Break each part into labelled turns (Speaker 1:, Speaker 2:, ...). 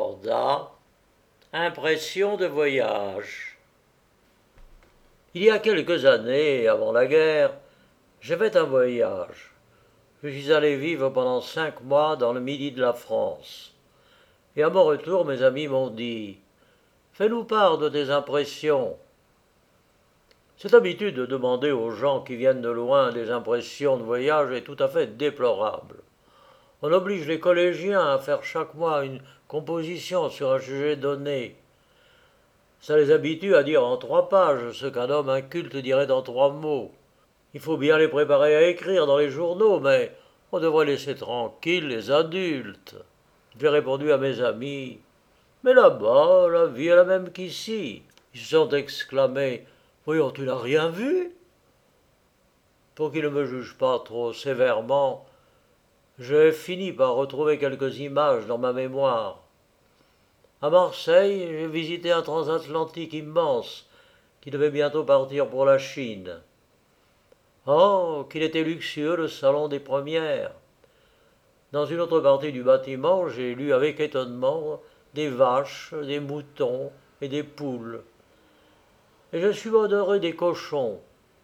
Speaker 1: Corda, impression de voyage. Il y a quelques années, avant la guerre, j'ai fait un voyage. Je suis allé vivre pendant 5 mois dans le midi de la France. Et à mon retour, mes amis m'ont dit « Fais-nous part de tes impressions ». Cette habitude de demander aux gens qui viennent de loin des impressions de voyage est tout à fait déplorable. On oblige les collégiens à faire chaque mois une composition sur un sujet donné. Ça les habitue à dire en 3 pages ce qu'un homme inculte dirait en 3 mots. Il faut bien les préparer à écrire dans les journaux, mais on devrait laisser tranquilles les adultes. J'ai répondu à mes amis « Mais là-bas, la vie est la même qu'ici ». Ils se sont exclamés « Voyons, tu n'as rien vu ?» Pour qu'ils ne me jugent pas trop sévèrement, j'ai fini par retrouver quelques images dans ma mémoire. À Marseille, j'ai visité un transatlantique immense qui devait bientôt partir pour la Chine. Oh, qu'il était luxueux le salon des premières. Dans une autre partie du bâtiment, j'ai lu avec étonnement des vaches, des moutons et des poules. Et je suis honoré des cochons.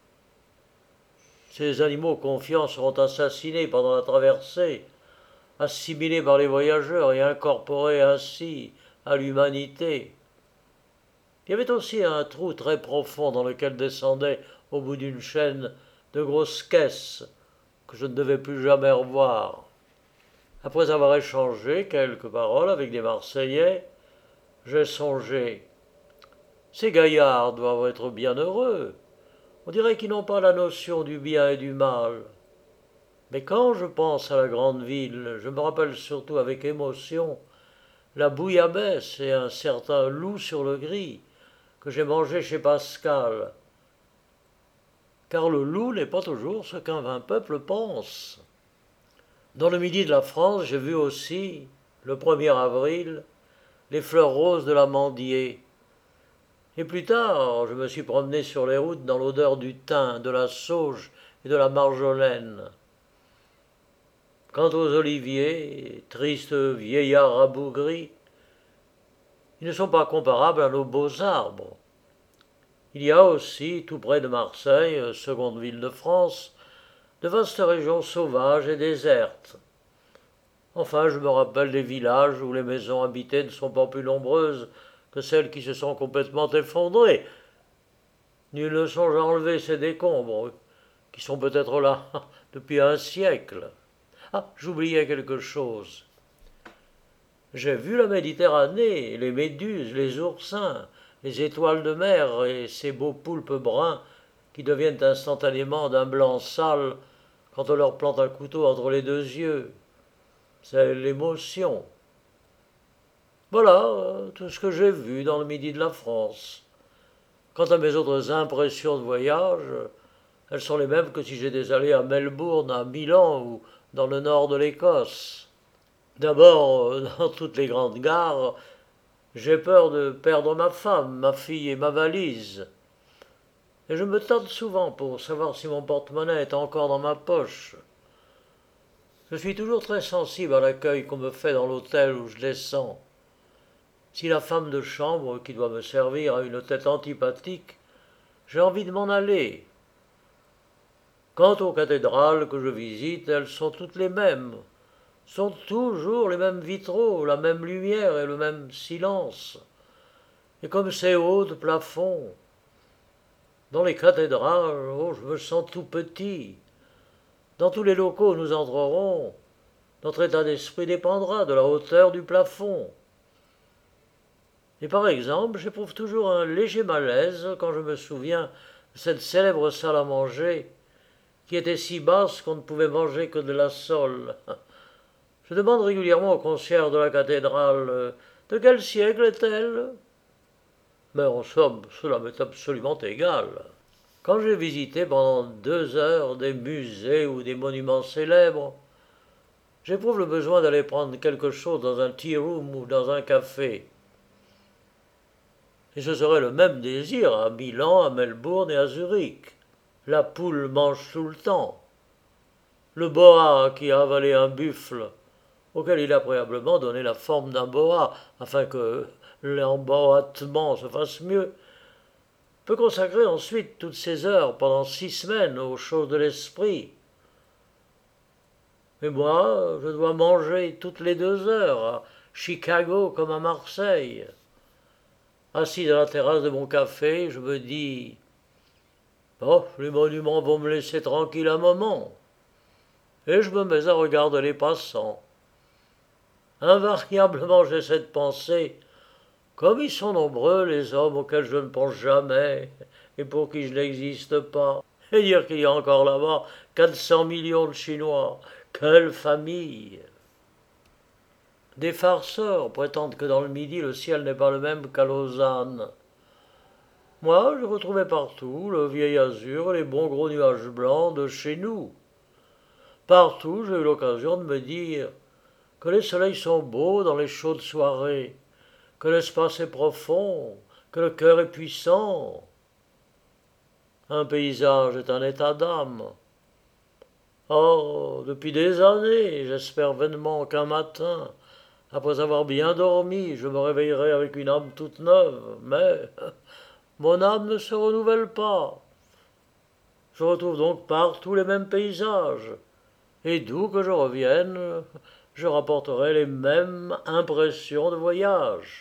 Speaker 1: Ces animaux confiants seront assassinés pendant la traversée, assimilés par les voyageurs et incorporés ainsi à l'humanité. Il y avait aussi un trou très profond dans lequel descendaient, au bout d'une chaîne, de grosses caisses que je ne devais plus jamais revoir. Après avoir échangé quelques paroles avec des Marseillais, j'ai songé « Ces gaillards doivent être bien heureux. On dirait qu'ils n'ont pas la notion du bien et du mal. » Mais quand je pense à la grande ville, je me rappelle surtout avec émotion la bouillabaisse et un certain loup sur le gris que j'ai mangé chez Pascal. Car le loup n'est pas toujours ce qu'un vain peuple pense. Dans le midi de la France, j'ai vu aussi, le 1er avril, les fleurs roses de l'amandier. Et plus tard, je me suis promené sur les routes dans l'odeur du thym, de la sauge et de la marjolaine. Quant aux oliviers, tristes vieillards rabougris, ils ne sont pas comparables à nos beaux arbres. Il y a aussi, tout près de Marseille, seconde ville de France, de vastes régions sauvages et désertes. Enfin, je me rappelle des villages où les maisons habitées ne sont pas plus nombreuses que celles qui se sont complètement effondrées. Nul ne songe à enlever ces décombres, qui sont peut-être là depuis un siècle. Ah, j'oubliais quelque chose. J'ai vu la Méditerranée, les méduses, les oursins, les étoiles de mer et ces beaux poulpes bruns qui deviennent instantanément d'un blanc sale quand on leur plante un couteau entre les 2 yeux. C'est l'émotion. Voilà tout ce que j'ai vu dans le midi de la France. Quant à mes autres impressions de voyage, elles sont les mêmes que si j'étais allé à Melbourne, à Milan ou dans le nord de l'Écosse. D'abord, dans toutes les grandes gares, j'ai peur de perdre ma femme, ma fille et ma valise. Et je me tâte souvent pour savoir si mon porte-monnaie est encore dans ma poche. Je suis toujours très sensible à l'accueil qu'on me fait dans l'hôtel où je descends. Si la femme de chambre qui doit me servir a une tête antipathique, j'ai envie de m'en aller. Quant aux cathédrales que je visite, elles sont toutes les mêmes, sont toujours les mêmes vitraux, la même lumière et le même silence. Et comme ces hauts de plafond, dans les cathédrales, oh, je me sens tout petit. Dans tous les locaux où nous entrerons, notre état d'esprit dépendra de la hauteur du plafond. Et par exemple, j'éprouve toujours un léger malaise quand je me souviens de cette célèbre salle à manger qui était si basse qu'on ne pouvait manger que de la sole. Je demande régulièrement au concierge de la cathédrale « De quel siècle est-elle » Mais en somme, cela m'est absolument égal. Quand j'ai visité pendant 2 heures des musées ou des monuments célèbres, j'éprouve le besoin d'aller prendre quelque chose dans un tea room ou dans un café. Et ce serait le même désir à Milan, à Melbourne et à Zurich. La poule mange tout le temps. Le boa qui a avalé un buffle auquel il a préalablement donné la forme d'un boa, afin que l'emboîtement se fasse mieux, peut consacrer ensuite toutes ses heures pendant 6 semaines aux choses de l'esprit. Mais moi, je dois manger toutes les 2 heures, à Chicago comme à Marseille. Assis à la terrasse de mon café, je me dis: oh, les monuments vont me laisser tranquille un moment. Et je me mets à regarder les passants. Invariablement, j'ai cette pensée: comme ils sont nombreux, les hommes auxquels je ne pense jamais, et pour qui je n'existe pas, et dire qu'il y a encore là-bas 400 millions de Chinois, quelle famille! Des farceurs prétendent que dans le Midi, le ciel n'est pas le même qu'à Lausanne. Moi, je retrouvais partout le vieil azur et les bons gros nuages blancs de chez nous. Partout, j'ai eu l'occasion de me dire que les soleils sont beaux dans les chaudes soirées, que l'espace est profond, que le cœur est puissant. Un paysage est un état d'âme. Or, depuis des années, j'espère vainement qu'un matin, après avoir bien dormi, je me réveillerai avec une âme toute neuve, mais mon âme ne se renouvelle pas. Je retrouve donc partout les mêmes paysages, et d'où que je revienne, je rapporterai les mêmes impressions de voyage.